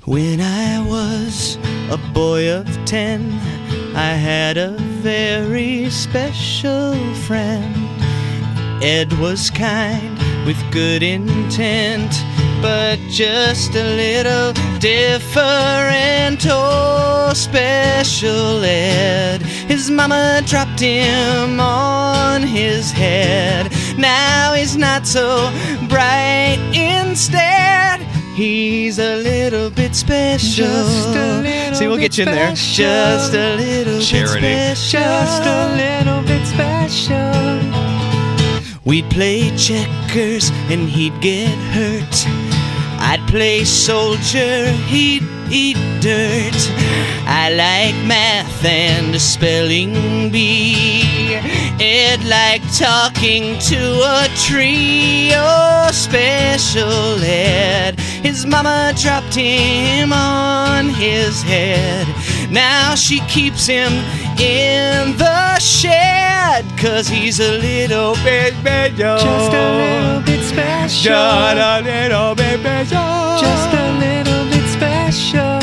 When I was a boy of 10, I had a very special friend. Ed was kind with good intent, but just a little different. Oh, special Ed. His mama dropped him on his head. Now he's not so bright. Instead, he's a little bit special. Just a little See, we'll bit get you in there. special. Just a little Charity. bit special. Just a little bit special. We'd play checkers and he'd get hurt. I'd play soldier, he'd eat dirt. I like math and a spelling bee. Ed liked talking to a tree. Oh, special Ed. His mama dropped him on his head. Now she keeps him in the shed, 'cause he's a little bit special. Just a little bit special. Just a little bit special. Just a little bit special.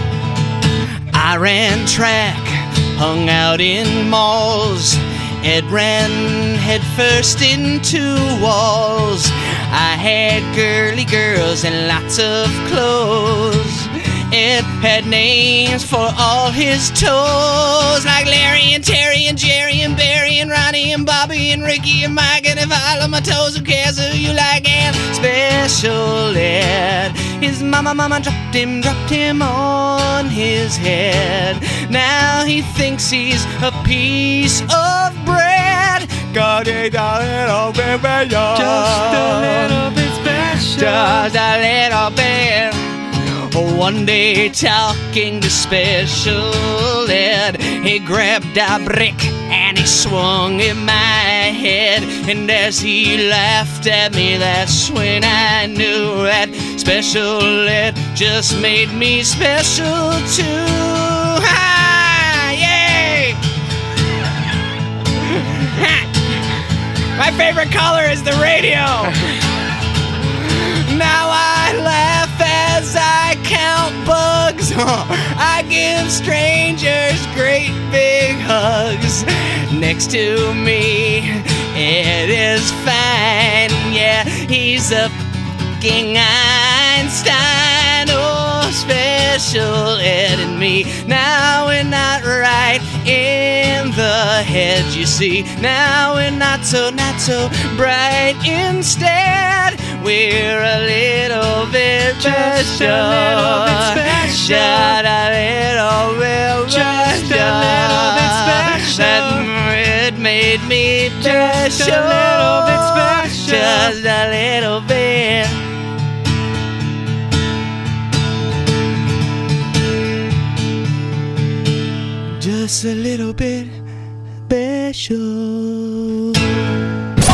I ran track, hung out in malls. Ed ran headfirst into walls. I had girly girls and lots of clothes. Ed had names for all his toes, like Larry and Terry and Jerry and Barry and Ronnie and Bobby and Ricky and Mike. And if I love my toes, who cares who you like? And special Ed. His mama dropped him on his head. Now he thinks he's a piece of bread. God, he's a little bit special. Just a little bit special. Just a little bit. One day, talking to special Ed, he grabbed a brick and he swung in my head. And as he laughed at me, that's when I knew that special Ed just made me special too. Ha! Yay! My favorite color is the radio. Now I laugh as I count bugs. I give strangers great big hugs. Next to me, it is fine. Yeah, he's a fucking Einstein. Oh, special Ed and me. Now we're not right in the head, you see. Now we're not so bright. Instead, we're a little bit Just special. a little bit special. Just a little bit Just a little bit special. That it made me Just special. a little bit special. Just a little bit. Just a little bit special.